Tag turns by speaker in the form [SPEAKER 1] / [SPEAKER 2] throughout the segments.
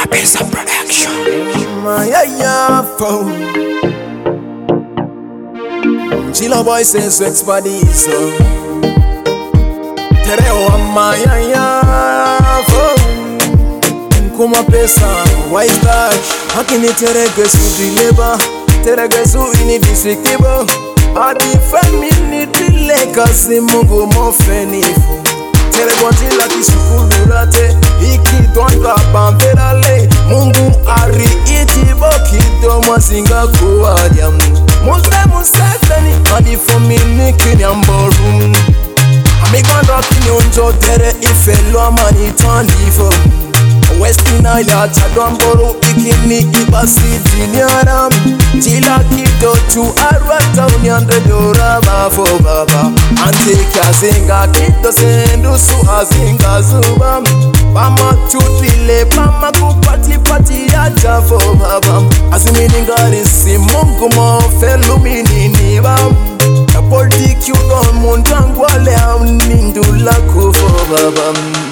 [SPEAKER 1] Mapesa Production.
[SPEAKER 2] Yeah, phone. Chilla boy says sweats body so. Tereo amaya phone. Kuma pesa, why is that? Hakini terege su dileba, terege su ini districtible. Adi family dile kasi Mungu mofenifu. Teregonti la kisukulurate, iki donga bamberale. Mungu ari itibo kido mazinga kuwadiam. Musefeni, adi family kinyamborum. Amiganda kinyonjo tere ifelo amani tandifo. Western Island, Chadamboro, Ikini, Ibasi, Diniaram, Chila Kido to Arata, Nyanda Dora, for Baba, Antika Zinga, Kido Sendu, Suazinga Zubam, Pama Chutile, Pama Kupati, Aja for Baba, as a meaning God is Simungumo, Felumini, Nibam, a politic you don't Montangwale, Nindula for Baba.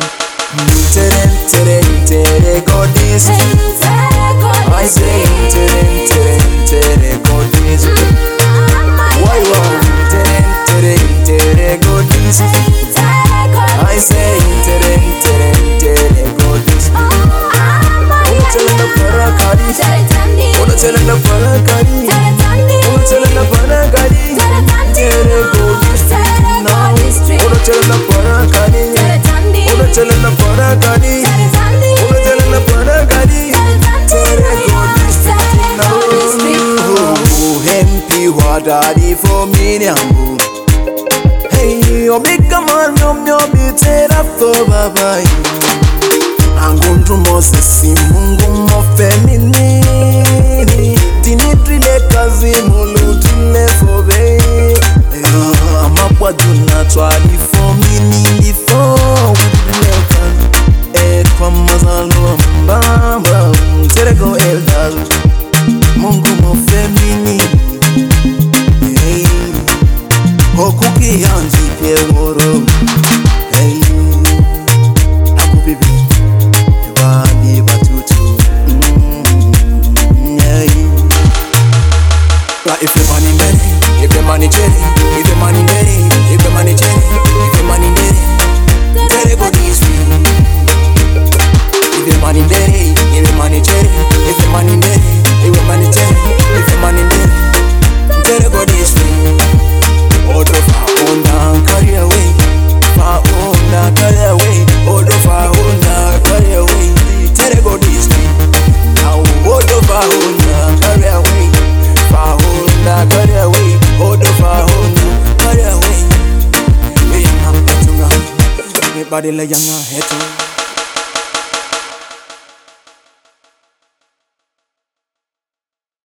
[SPEAKER 2] Tere godis, I say tere godis. Why tere godis? I say tere godis. Oh, tell the parakadi. Oh, tell the parakadi. Oh, tell the parakadi. Tere godis now. Oh, tell the parakadi. Oh, tell the parakadi. Oh, tell the parakadi. Tere godis now. Oh, hempi wadadi for me nyambu. Hey, omika man myo bitera for baba. Angundru mosesi Mungu mofemini. Dinitrile kazi mulu tule fobe. Amapwa duna twali for mini for kwa mazalo mbamba. Terego eldal Mungu mofemini. Hey, okuki yanzi pieworo. Hey, akubibi wali batutu. Hey, but if the money ready, if the money ready, if the money ready, if the money ready, if the money ready, terego this free. If the money ready, if the money ready, if the money ready, if the money ready, if the money ready, terego this free. Odo fa onda carry away, fa onda carry away, odo fa onda carry away, terego this free. Now odo fa onda carry away, fa onda carry away, odo fa onda carry away. Everybody lay your head.